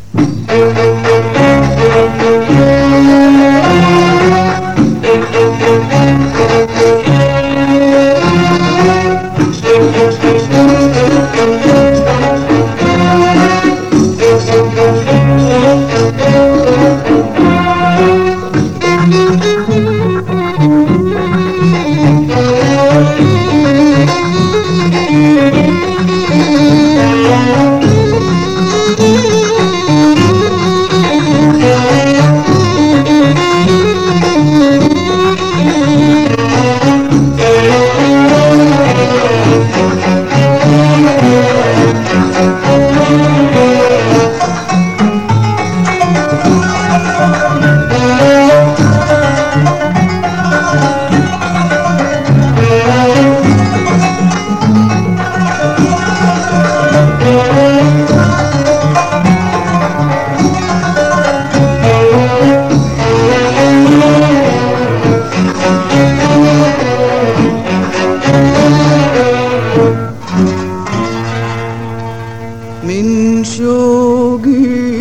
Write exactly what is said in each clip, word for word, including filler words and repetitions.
من شوقي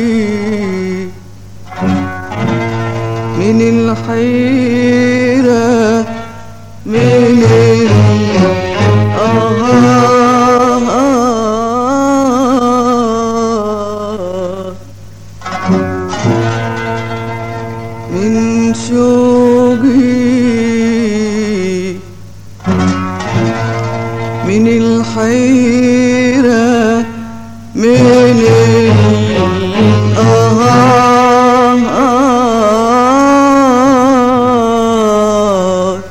من الحيرة من الآهات من شوقي من الحيرة من الآهات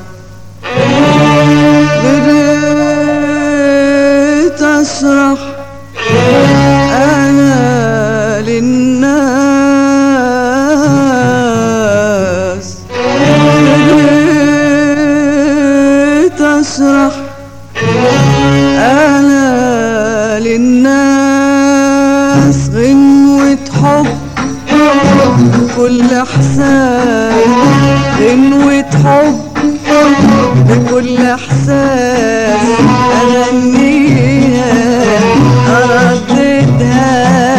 بديت أسرح أنا للناس بديت أسرح أنا للناس غنوة حب بكل إحساس غنوة حب بكل إحساس أغنيها أرددها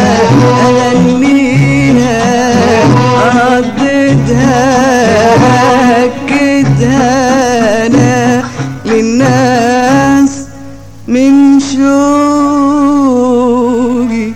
أغنيها أرددها أكدها أنا للناس من شوقي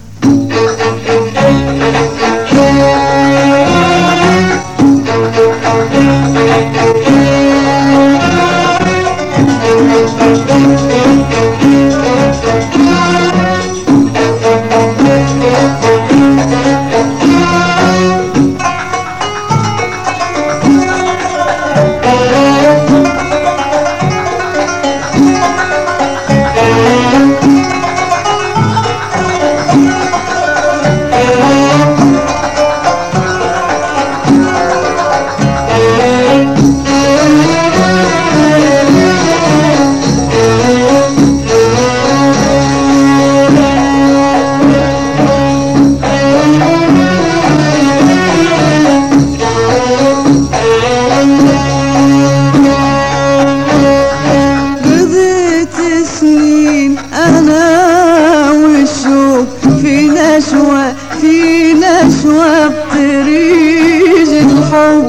في نشوة بطريق الحب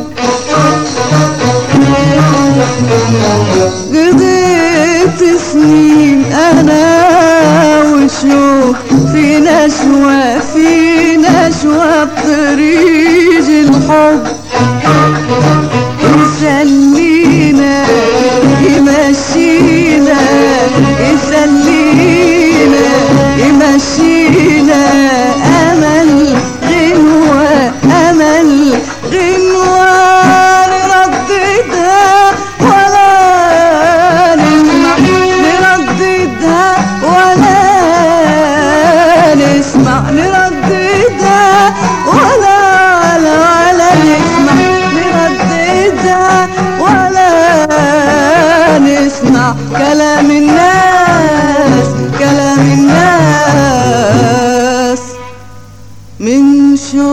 قضيت سنين أنا وشوق في نشوة في نشوة بطريق الحب يسلينا يمشينا يسلينا يمشينا أمل غنوة أمل غنوة نرددها ولا نسمع نرددها ولا نسمع نرددها ولا ولا ولا نسمع نرددها ولا نسمع كلام الناس كلام الناس من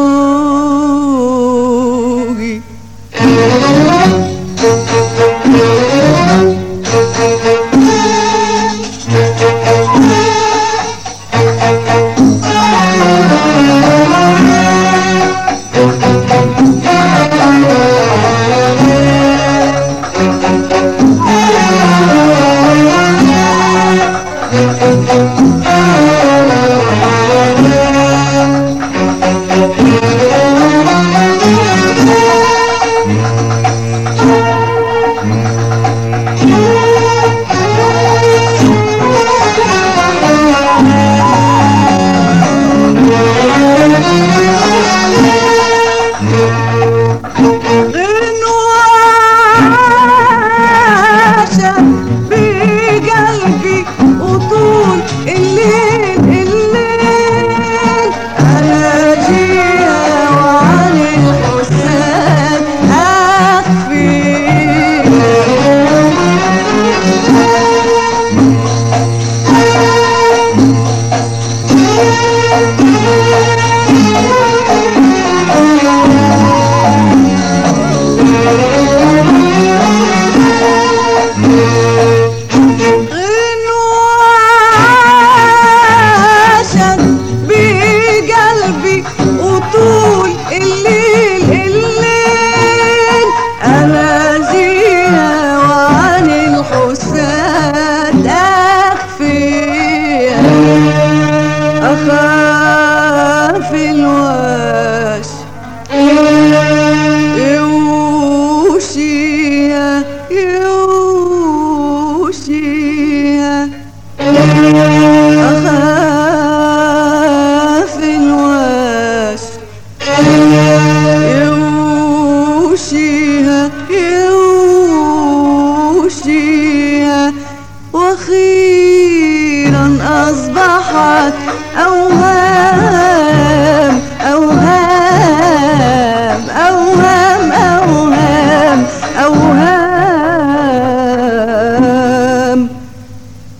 شوقي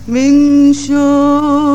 من شوقي